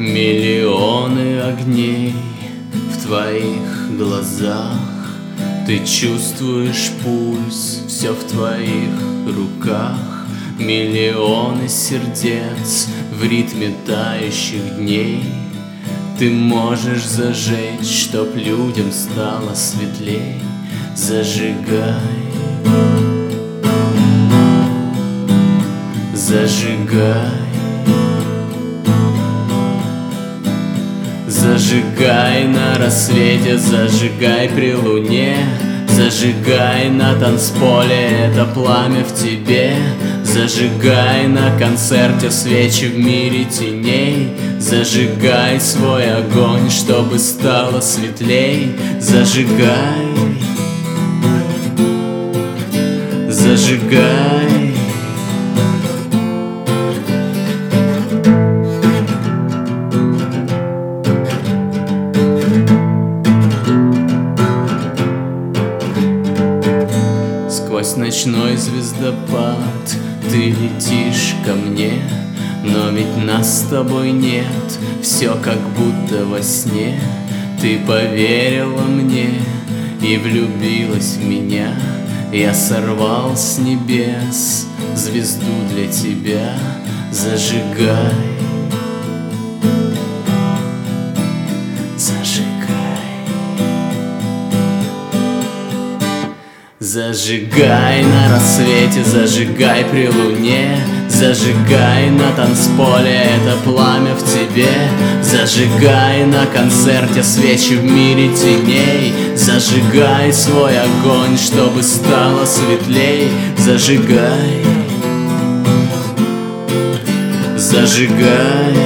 Миллионы огней в твоих глазах, ты чувствуешь пульс, все в твоих руках. Миллионы сердец в ритме тающих дней. Ты можешь зажечь, чтоб людям стало светлей. Зажигай, зажигай, зажигай на рассвете, зажигай при луне. Зажигай на танцполе, это пламя в тебе. Зажигай на концерте свечи в мире теней. Зажигай свой огонь, чтобы стало светлей. Зажигай, зажигай. Сквозь ночной звездопад ты летишь ко мне, но ведь нас с тобой нет, все как будто во сне. Ты поверила мне и влюбилась в меня. Я сорвал с небес звезду для тебя. Зажигай, зажигай. Зажигай на рассвете, зажигай при луне. Зажигай на танцполе, это пламя в тебе. Зажигай на концерте свечи в мире теней. Зажигай свой огонь, чтобы стало светлей. Зажигай, зажигай.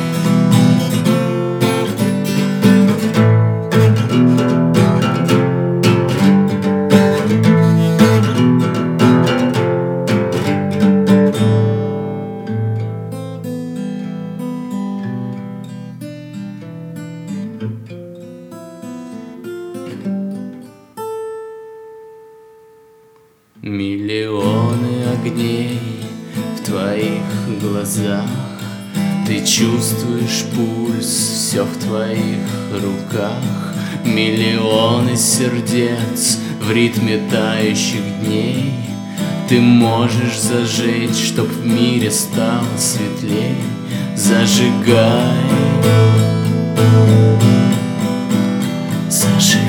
Миллионы огней в твоих глазах, ты чувствуешь пульс, все в твоих руках. Миллионы сердец в ритме тающих дней. Ты можешь зажечь, чтоб в мире стало светлей. Зажигай, зажигай.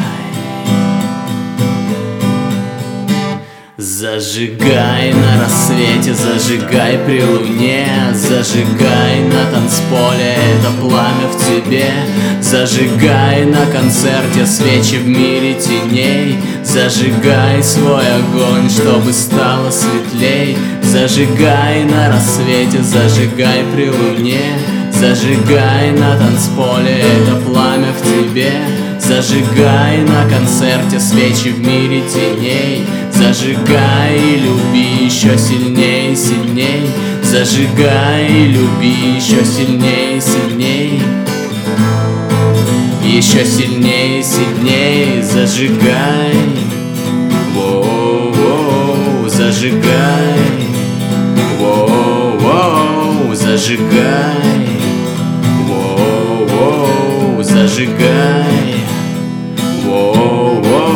Зажигай на рассвете, зажигай при луне. Зажигай на танцполе, это пламя в тебе. Зажигай на концерте свечи в мире теней. Зажигай свой огонь, чтобы стало светлей. Зажигай на рассвете, зажигай при луне. Зажигай на танцполе, это пламя в тебе. Зажигай на концерте свечи в мире теней. Зажигай и люби еще сильней, сильней. Зажигай и люби еще сильней, сильней. Еще сильней, сильней. Зажигай, воу-воу, зажигай, воу-воу, зажигай, воу-воу, зажигай, воу-воу.